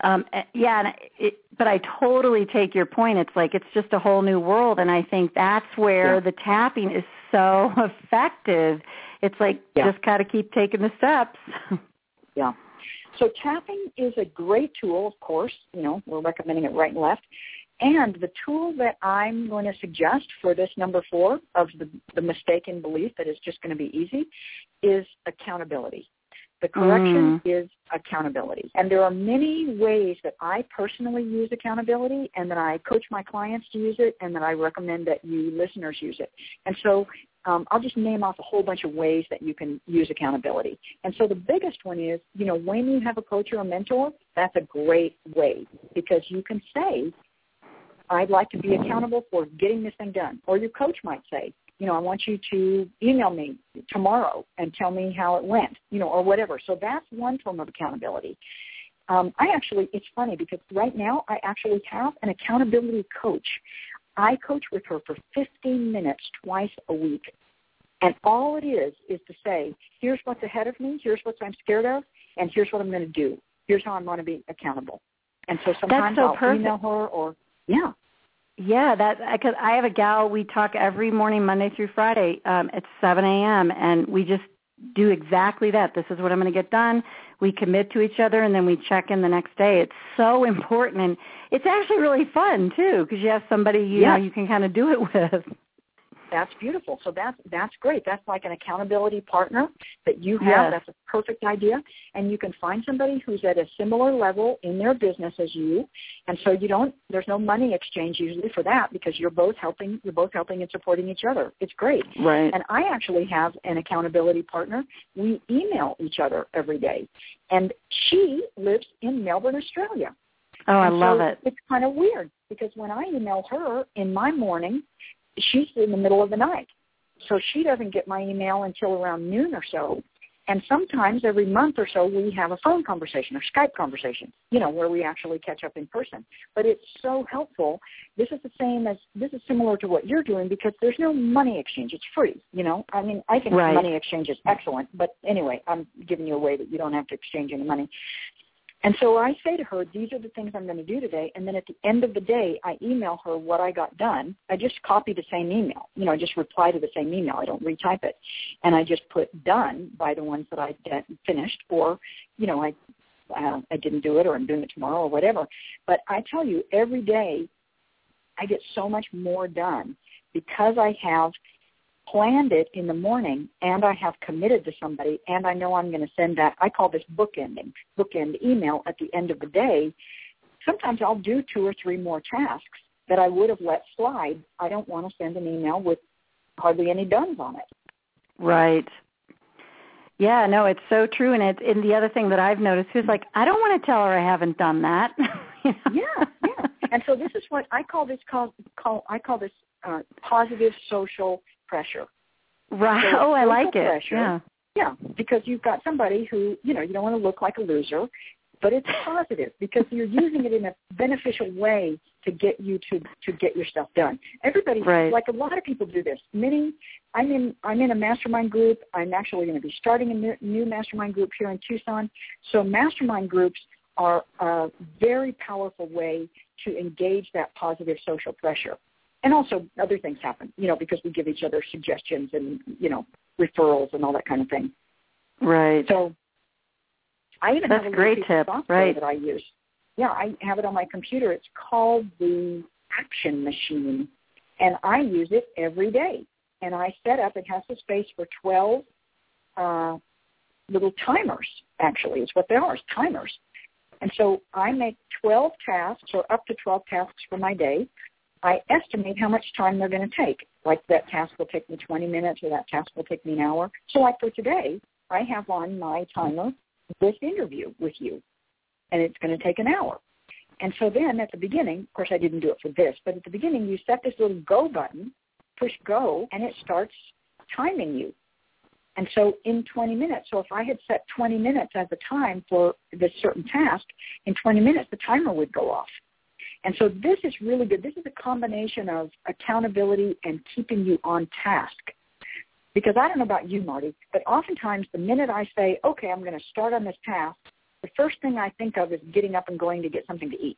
But I totally take your point. It's like it's just a whole new world, and I think that's where the tapping is so effective. It's like just got to keep taking the steps. Yeah. So tapping is a great tool, of course. We're recommending it right and left. And the tool that I'm going to suggest for this number 4 of the mistaken belief that it's just going to be easy is accountability. The correction is accountability. And there are many ways that I personally use accountability and that I coach my clients to use it and that I recommend that you listeners use it. And so I'll just name off a whole bunch of ways that you can use accountability. And so the biggest one is, when you have a coach or a mentor, that's a great way because you can say, I'd like to be accountable for getting this thing done. Or your coach might say, I want you to email me tomorrow and tell me how it went, or whatever. So that's one form of accountability. It's funny because right now I actually have an accountability coach. I coach with her for 15 minutes twice a week. And all it is to say, here's what's ahead of me, here's what I'm scared of, and here's what I'm going to do. Here's how I'm going to be accountable. And so sometimes I'll email her or, Yeah, because I have a gal, we talk every morning, Monday through Friday at 7 a.m., and we just do exactly that. This is what I'm going to get done. We commit to each other, and then we check in the next day. It's so important, and it's actually really fun, too, because you have somebody, you know, you can kind of do it with. That's beautiful. So that's great. That's like an accountability partner that you have. Yes. That's a perfect idea. And you can find somebody who's at a similar level in their business as you. And so there's no money exchange usually for that because you're both helping and supporting each other. It's great. Right. And I actually have an accountability partner. We email each other every day. And she lives in Melbourne, Australia. Oh, I love it. It's kind of weird because when I email her in my morning, she's in the middle of the night. So she doesn't get my email until around noon or so. And sometimes every month or so we have a phone conversation or Skype conversation, where we actually catch up in person. But it's so helpful. This is similar to what you're doing because there's no money exchange. It's free, I mean, I think money exchange is excellent. But anyway, I'm giving you a way that you don't have to exchange any money. And so I say to her, these are the things I'm going to do today. And then at the end of the day, I email her what I got done. I just copy the same email. I just reply to the same email. I don't retype it. And I just put done by the ones that I finished or, I didn't do it or I'm doing it tomorrow or whatever. But I tell you, every day I get so much more done because I have planned it in the morning and I have committed to somebody and I know I'm going to send that, I call this bookend email at the end of the day. Sometimes I'll do 2 or 3 more tasks that I would have let slide. I don't want to send an email with hardly any dones on it. Right. Yeah, no, it's so true. And the other thing that I've noticed is like, I don't want to tell her I haven't done that. Yeah. And so this is what I call this positive social pressure. Right. So I like it. Pressure, yeah, because you've got somebody who, you don't want to look like a loser, but it's positive because you're using it in a beneficial way to get you to get your stuff done. Everybody, like a lot of people do this. I'm in a mastermind group. I'm actually going to be starting a new mastermind group here in Tucson. So mastermind groups are a very powerful way to engage that positive social pressure. And also other things happen, because we give each other suggestions and, referrals and all that kind of thing. Right. So I even have a great tip. Software that I use. Yeah, I have it on my computer. It's called the Action Machine, and I use it every day. And I set up, it has the space for 12 little timers, actually, is what they are, is timers. And so I make 12 tasks, or up to 12 tasks for my day. I estimate how much time they're going to take. Like that task will take me 20 minutes, or that task will take me an hour. So like for today, I have on my timer this interview with you, and it's going to take an hour. And so then at the beginning, of course I didn't do it for this, but at the beginning you set this little go button, push go, and it starts timing you. And so in 20 minutes, so if I had set 20 minutes as the time for this certain task, in 20 minutes the timer would go off. And so this is really good. This is a combination of accountability and keeping you on task. Because I don't know about you, Marty, but oftentimes the minute I say, okay, I'm going to start on this task, the first thing I think of is getting up and going to get something to eat.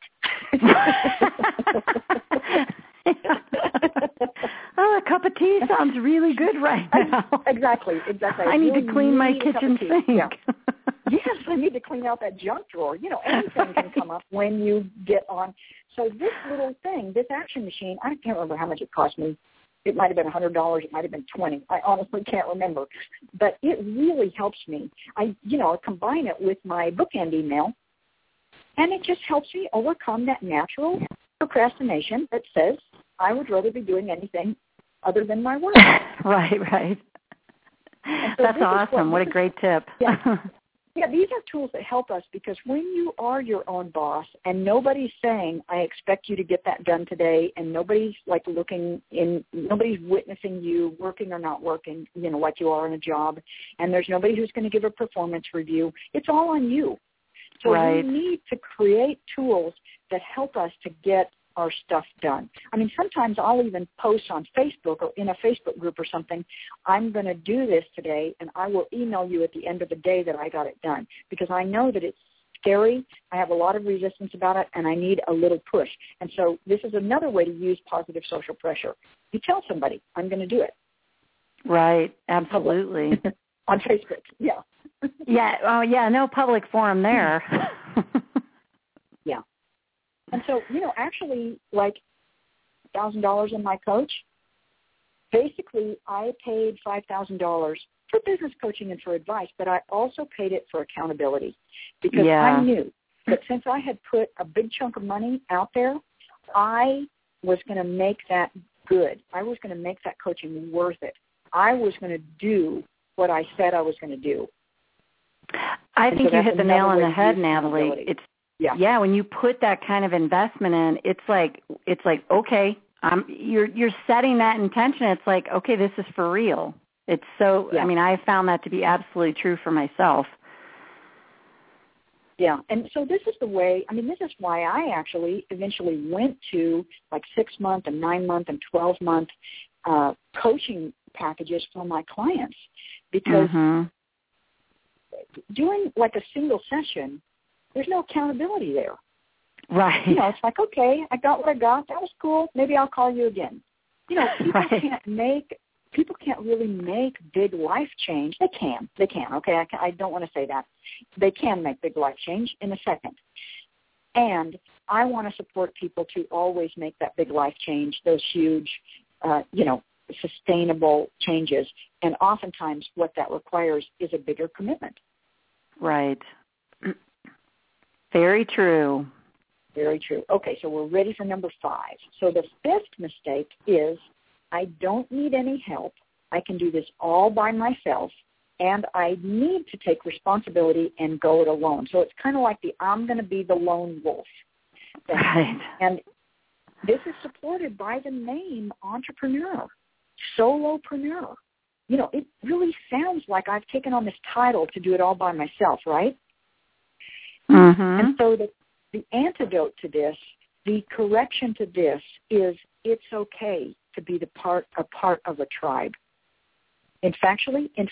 Oh, a cup of tea sounds really good right now. Exactly. I need to clean my kitchen sink. Yeah. Yes, I need to clean out that junk drawer. Anything can come up when you get on. So this little thing, this Action Machine, I can't remember how much it cost me. It might have been $100. It might have been $20. I honestly can't remember. But it really helps me. I combine it with my bookend email, and it just helps me overcome that natural procrastination that says I would rather be doing anything other than my work. Right. So that's awesome. What a great tip. Yeah. Yeah, these are tools that help us because when you are your own boss and nobody's saying, I expect you to get that done today, and nobody's nobody's witnessing you working or not working, like you are in a job, and there's nobody who's going to give a performance review, it's all on you. So we need to create tools that help us to get our stuff done. I mean, sometimes I'll even post on Facebook or in a Facebook group or something, I'm going to do this today, and I will email you at the end of the day that I got it done, because I know that it's scary. I have a lot of resistance about it, and I need a little push. And so this is another way to use positive social pressure. You tell somebody, I'm going to do it. Right, absolutely. On Facebook, yeah. Yeah, no public forum there. Yeah. And so, actually, like $1,000 in my coach, basically I paid $5,000 for business coaching and for advice, but I also paid it for accountability because I knew that since I had put a big chunk of money out there, I was going to make that good. I was going to make that coaching worth it. I was going to do what I said I was going to do. I think you hit the nail on the head, Natalie. Yeah, when you put that kind of investment in, it's like okay, you're setting that intention. It's like, okay, this is for real. It's so. Yeah. I mean, I found that to be absolutely true for myself. Yeah, and so this is the way. I mean, this is why I actually eventually went to like 6-month and 9-month and 12-month coaching packages for my clients, because doing like a single session, there's no accountability there. Right. It's like, okay, I got what I got. That was cool. Maybe I'll call you again. People can't really make big life change. They can. Okay, I don't want to say that. They can make big life change in a second. And I want to support people to always make that big life change, those huge, sustainable changes. And oftentimes what that requires is a bigger commitment. Right. Very true. Very true. Okay, so we're ready for number 5. So the 5th mistake is I don't need any help. I can do this all by myself, and I need to take responsibility and go it alone. So it's kind of like I'm going to be the lone wolf thing. Right. And This is supported by the name entrepreneur, solopreneur. You know, it really sounds like I've taken on this title to do it all by myself, right? Mm-hmm. And so the antidote to this, the correction to this is it's okay to be a part of a tribe. In fact,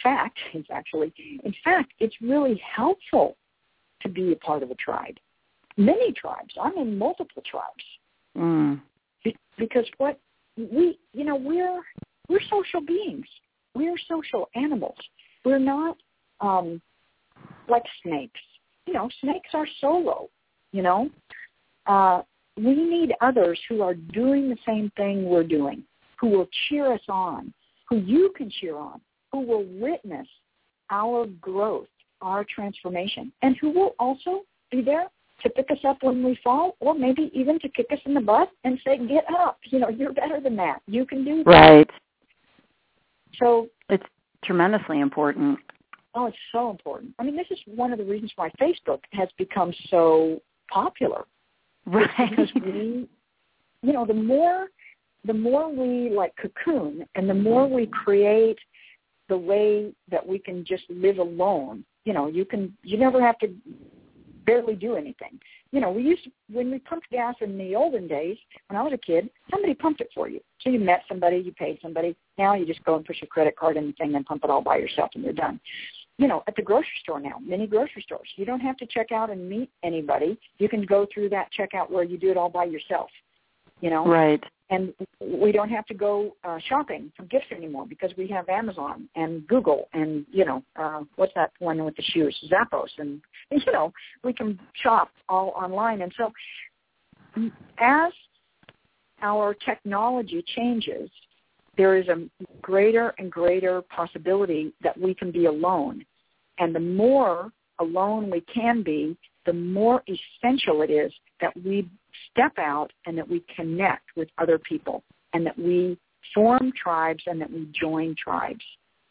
it's really helpful to be a part of a tribe. Many tribes. I'm in multiple tribes. Mm. Because we're social beings. We're social animals. We're not like snakes. You know, snakes are solo. You know, we need others who are doing the same thing we're doing, who will cheer us on, who you can cheer on, who will witness our growth, our transformation, and who will also be there to pick us up when we fall, or maybe even to kick us in the butt and say, get up. You know, you're better than that. You can do that. Right. So it's tremendously important. Oh, it's so important. I mean, this is one of the reasons why Facebook has become so popular. Right. Because we, you know, the more we like cocoon and the more we create the way that we can just live alone, you know, you never have to barely do anything. You know, when we pumped gas in the olden days, when I was a kid, somebody pumped it for you. So you met somebody, you paid somebody. Now you just go and push your credit card in the thing and pump it all by yourself and you're done. You know, at the grocery store now, many grocery stores, you don't have to check out and meet anybody. You can go through that checkout where you do it all by yourself, you know. Right. And we don't have to go shopping for gifts anymore because we have Amazon and Google and, you know, what's that one with the shoes, Zappos. And, you know, we can shop all online. And so as our technology changes, there is a greater and greater possibility that we can be alone. And the more alone we can be, the more essential it is that we step out and that we connect with other people and that we form tribes and that we join tribes.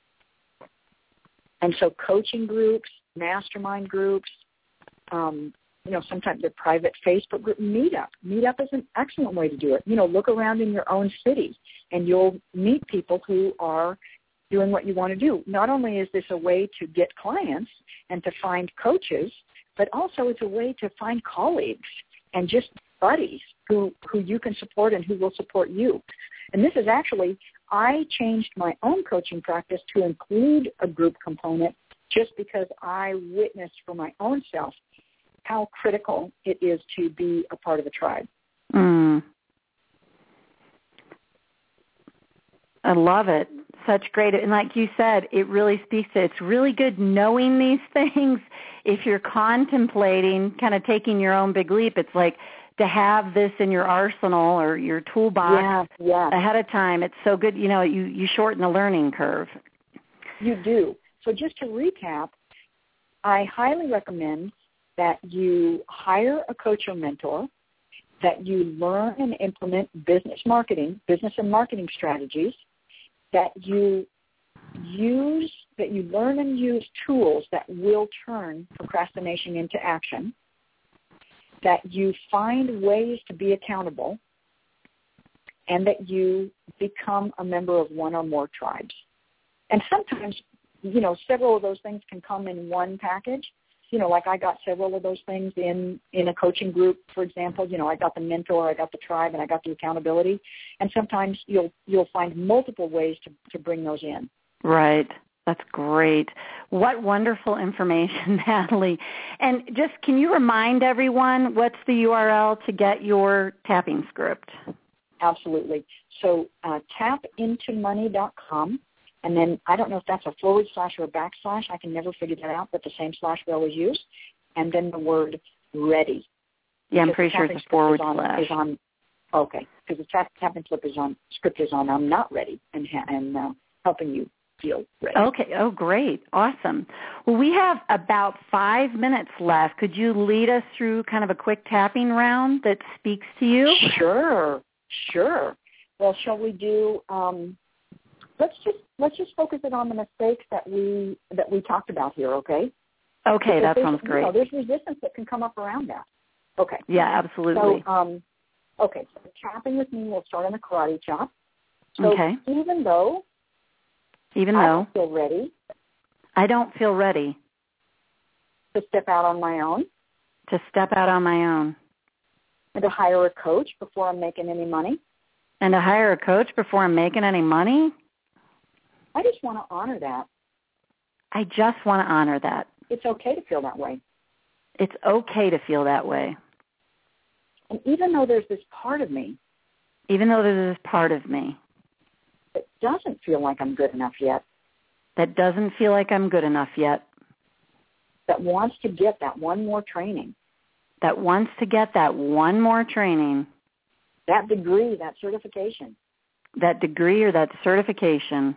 And so coaching groups, mastermind groups, you know, sometimes the private Facebook group, Meetup. Meetup is an excellent way to do it. You know, look around in your own city and you'll meet people who are doing what you want to do. Not only is this a way to get clients and to find coaches, but also it's a way to find colleagues and just buddies who you can support and who will support you. And this is actually, I changed my own coaching practice to include a group component just because I witnessed for my own self how critical it is to be a part of a tribe. Mm. I love it. Such great, and like you said, it really speaks to, it's really good knowing these things. If you're contemplating kind of taking your own big leap, it's like to have this in your arsenal or your toolbox ahead of time. It's so good, you know, you shorten the learning curve. You do. So just to recap, I highly recommend that you hire a coach or mentor, that you learn and implement business and marketing strategies, that you learn and use tools that will turn procrastination into action, that you find ways to be accountable, and that you become a member of one or more tribes. And sometimes, you know, several of those things can come in one package. You know, like I got several of those things in a coaching group, for example. You know, I got the mentor, I got the tribe, and I got the accountability. And sometimes you'll find multiple ways to bring those in. Right. That's great. What wonderful information, Natalie. And just can you remind everyone what's the URL to get your tapping script? Absolutely. So tapintomoney.com. And then I don't know if that's a / or a backslash. I can never figure that out, but the same slash we always use. And then the word ready. Yeah, I'm pretty sure it's a / Okay, because the tapping script is on I'm not ready and helping you feel ready. Okay. Oh, great. Awesome. Well, we have about 5 minutes left. Could you lead us through kind of a quick tapping round that speaks to you? Sure. Well, shall we do? Let's just focus it on the mistakes that we talked about here. Okay. Okay, that sounds great. You know, there's resistance that can come up around that. Okay. Yeah, absolutely. So Okay, so tapping with me will start on the karate chop. So Okay. even though I don't feel ready I don't feel ready to step out on my own to step out on my own and to hire a coach before I'm making any money, and to hire a coach before I'm making any money, I just want to honor that. I just want to honor that. It's okay to feel that way. It's okay to feel that way. And even though there's this part of me Even though there's this part of me that doesn't feel like I'm good enough yet, that doesn't feel like I'm good enough yet, that wants to get that one more training, that wants to get that one more training, that degree, that certification, that degree or that certification,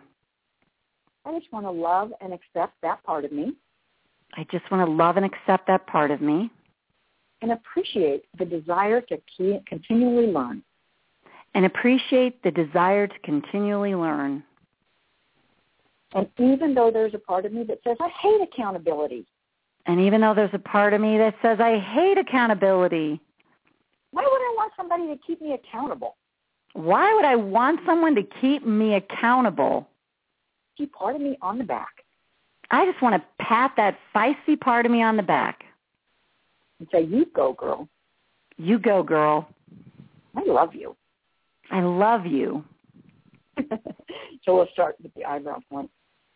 I just want to love and accept that part of me I just want to love and accept that part of me and appreciate the desire to continually learn. and appreciate the desire to continually learn. And even though there's a part of me that says, I hate accountability, And even though there's a part of me that says, I hate accountability, why would I want somebody to keep me accountable? why would I want someone to keep me accountable? See part of me on the back I just want to pat that feisty part of me on the back. and say, you go, girl. You go, girl. I love you. I love you. So we'll start with the eyebrow point.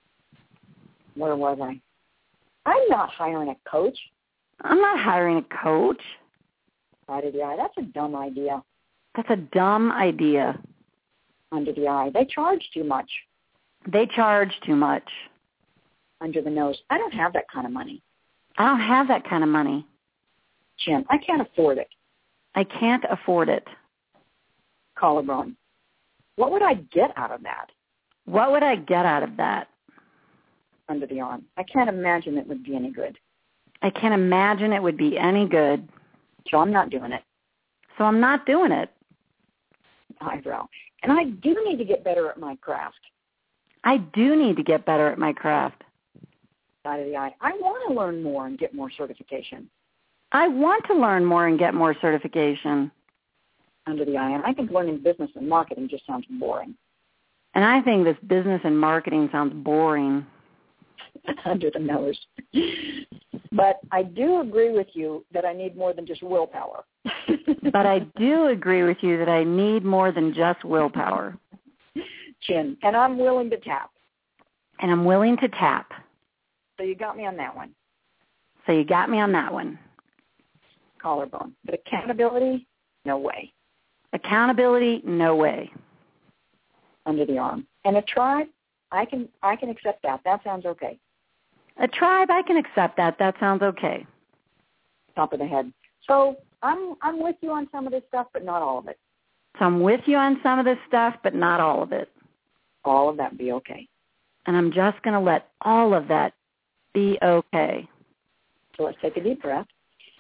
Where was I? I'm not hiring a coach. I'm not hiring a coach. Side of the eye. That's a dumb idea. That's a dumb idea. Under the eye. They charge too much. They charge too much. Under the nose. I don't have that kind of money. I don't have that kind of money. Chin. I can't afford it. I can't afford it. Collarbone. What would I get out of that? What would I get out of that? Under the arm. I can't imagine it would be any good. I can't imagine it would be any good. So I'm not doing it. So I'm not doing it. Eyebrow. And I do need to get better at my craft. I do need to get better at my craft. Side of the eye. I want to learn more and get more certification. I want to learn more and get more certification. Under the eye. And I think learning business and marketing just sounds boring. And I think this business and marketing sounds boring. Under the nose. But I do agree with you that I need more than just willpower. But I do agree with you that I need more than just willpower. Chin. And I'm willing to tap. And I'm willing to tap. So you got me on that one. So you got me on that one. Collarbone. But accountability, no way. Accountability, no way. Under the arm. And a tribe, I can accept that. That sounds okay. A tribe, I can accept that. That sounds okay. Top of the head. So I'm with you on some of this stuff, but not all of it. So I'm with you on some of this stuff, but not all of it. All of that be okay. And I'm just going to let all of that be okay. So let's take a deep breath.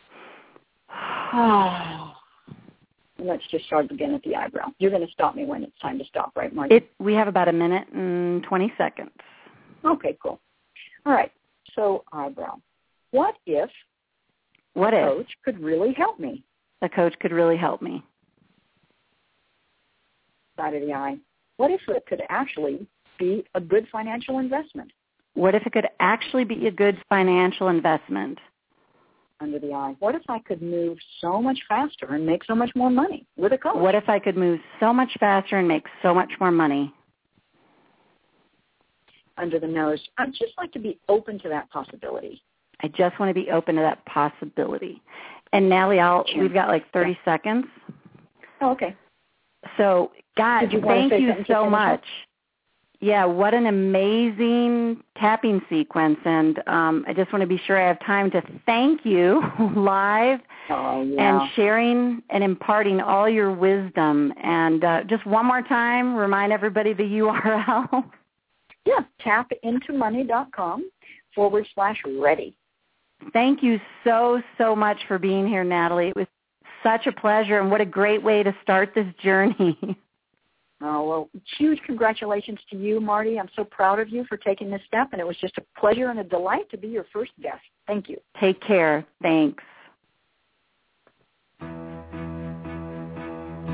And let's just start again at the eyebrow. You're going to stop me when it's time to stop, right, Marty? We have about a minute and 20 seconds. Okay, cool. All right. So eyebrow. What if What a if coach could really help me? a coach could really help me? Side of the eye. What if it could actually be a good financial investment? What if it could actually be a good financial investment? Under the eye. What if I could move so much faster and make so much more money with a coach? What if I could move so much faster and make so much more money? Under the nose. I'd just like to be open to that possibility. I just want to be open to that possibility. And Natalie, we've got like 30 seconds. Oh, okay. So, God, Did you want to thank say you something to so finish much. up? Yeah, what an amazing tapping sequence. And I just want to be sure I have time to thank you live and sharing and imparting all your wisdom. And just one more time, remind everybody the URL. Yeah, tapintomoney.com/ready. Thank you so, so much for being here, Natalie. It was such a pleasure, and what a great way to start this journey. Oh, well, huge congratulations to you, Marty. I'm so proud of you for taking this step, and it was just a pleasure and a delight to be your first guest. Thank you. Take care. Thanks.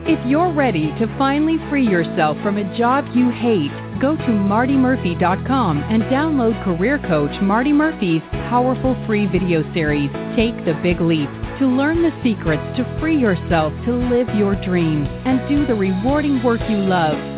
If you're ready to finally free yourself from a job you hate, go to MartyMurphy.com and download Career Coach Marty Murphy's powerful free video series, Take the Big Leap, to learn the secrets to free yourself to live your dreams and do the rewarding work you love.